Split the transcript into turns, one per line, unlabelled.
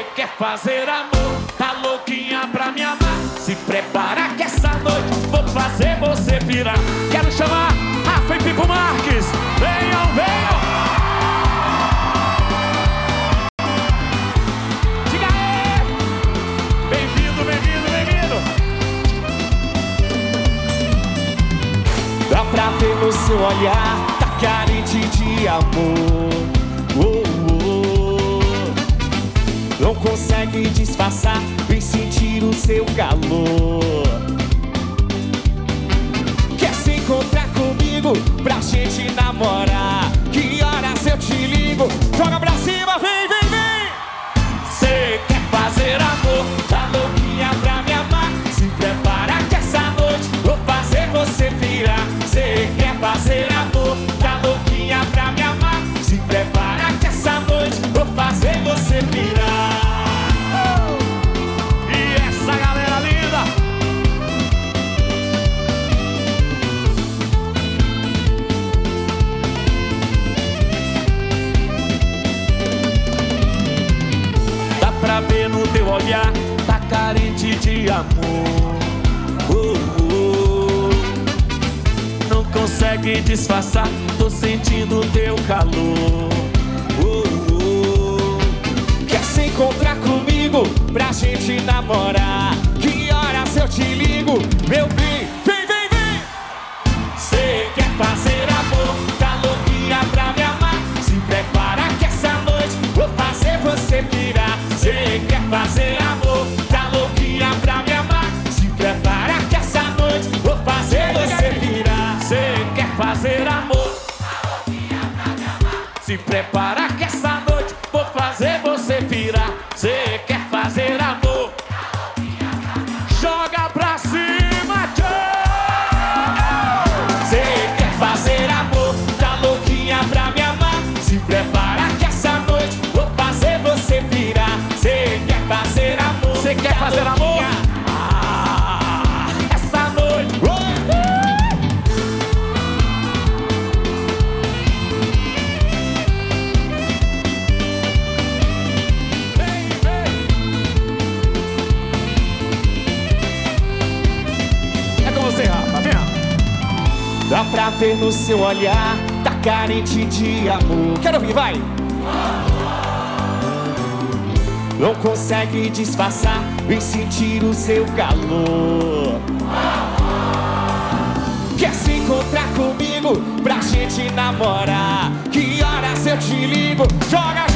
quer fazer amor, tá louquinha pra me amar. Se prepara que essa noite vou fazer você pirar. Quero chamar Rafa e Pipo Marques. Venham, venham. Diga aí. Bem-vindo, bem-vindo, bem-vindo.
Dá pra ver no seu olhar, tá carente de amor. Não consegue disfarçar, vem sentir o seu calor. Quer se encontrar comigo pra gente namorar? Que horas eu te ligo? Joga pra cima, vem, vem, vem!
Cê quer fazer amor, tá louquinha pra me amar. Se prepara que essa noite vou fazer você pirar. Cê quer fazer amor, tá louquinha pra me amar. Se prepara que essa noite vou fazer você pirar. Pra ver no teu olhar, tá carente de amor. Não consegue disfarçar, tô sentindo teu calor.
Quer se encontrar comigo pra gente namorar? Que horas eu te ligo? Meu bem, vem, vem, vem!
Cê quer fazer amor, tá louquinha pra me amar. Se prepara que essa noite vou fazer você pirar. Cê quer fazer amor, tá louquinha pra me amar. Se prepara que essa noite vou fazer você pirar. Cê quer fazer amor, tá louquinha pra me amar. Se prepara que essa noite vou fazer você pirar. Cê quer fazer amor, tá louquinha pra me amar. Joga pra cima, tchau! Cê quer fazer amor, tá louquinha pra me amar. Se prepara que essa noite vou fazer você pirar. Cê quer fazer amor? Cê quer fazer amor? Essa noite. Vem, vem. É com você, Rafa, vem.
Dá pra ver no seu olhar, tá carente de amor.
Quero ouvir, vai.
Não consegue disfarçar, vem sentir o seu calor. Quer se encontrar comigo pra gente namorar? Que horas eu te ligo? Joga